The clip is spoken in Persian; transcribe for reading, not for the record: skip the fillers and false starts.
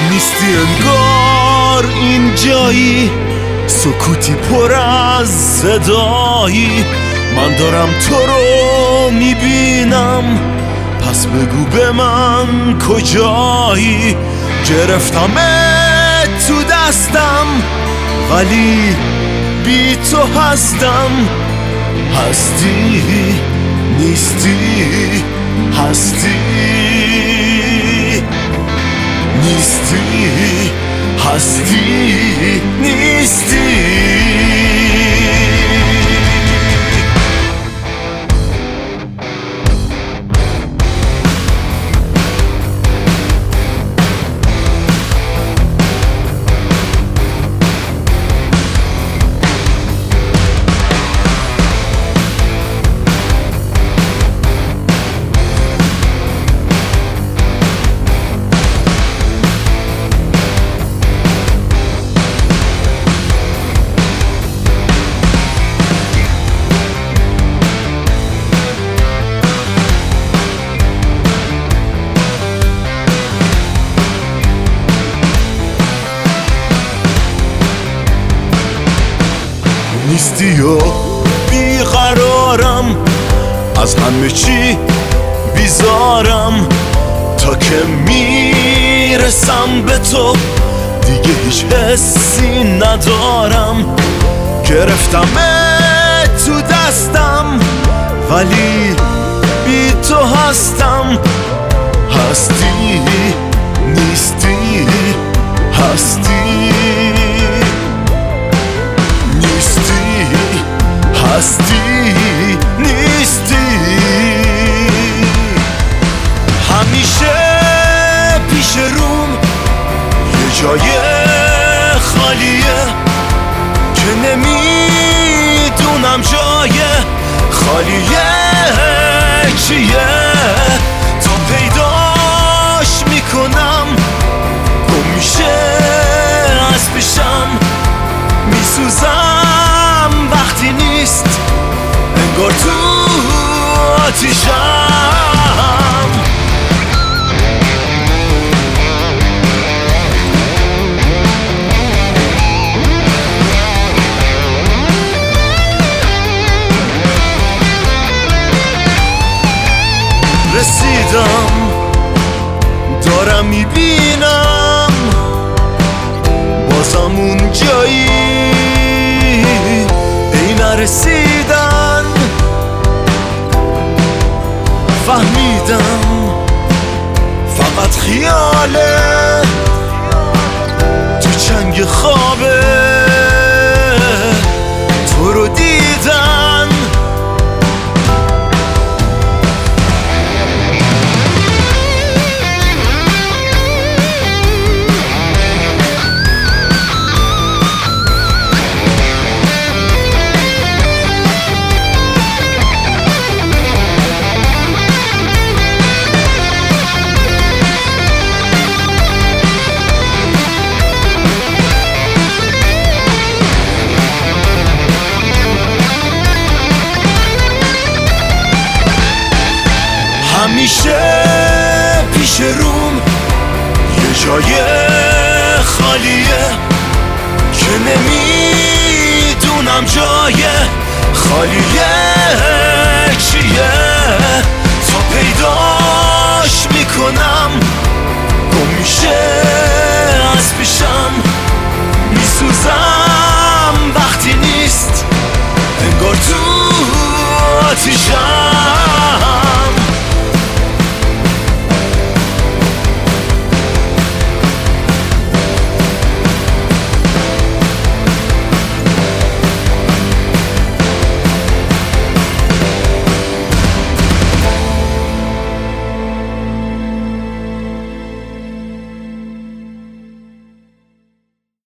نیستی انگار این جایی، سکوتی پر از صدایی. من دارم تو رو میبینم، پس بگو به من کجایی. گرفتمت تو دستم ولی بی تو هستم. هستی نیستی، هستی نیستی، هستی نیستی. نیستی و بیقرارم، از همه چی بیزارم. تا که میرسم به تو دیگه هیچ حسی ندارم. گرفتمت تو دستم ولی بی تو هستم. هستی نیستی، هستی نیستی، هستی نیستی. همیشه پیش روم یه جای خالیه که نمیدونم جای خالیه چیه. تا پیداش میکنم گم میشه از پیشم. میسوزم وقتی نیست انگار تو آتیشم. رسیدم دارم میبینم بازم اون جایی ای نرسیدن. فهمیدم فقط خیاله تو چنگ خوابه تو رو دیدن. همیشه پیش روم یه جای خالیه که نمیدونم جای خالیه چیه. تا پیداش میکنم گم میشه از پیشم. میسوزم وقتی نیست انگار تو آتیشم.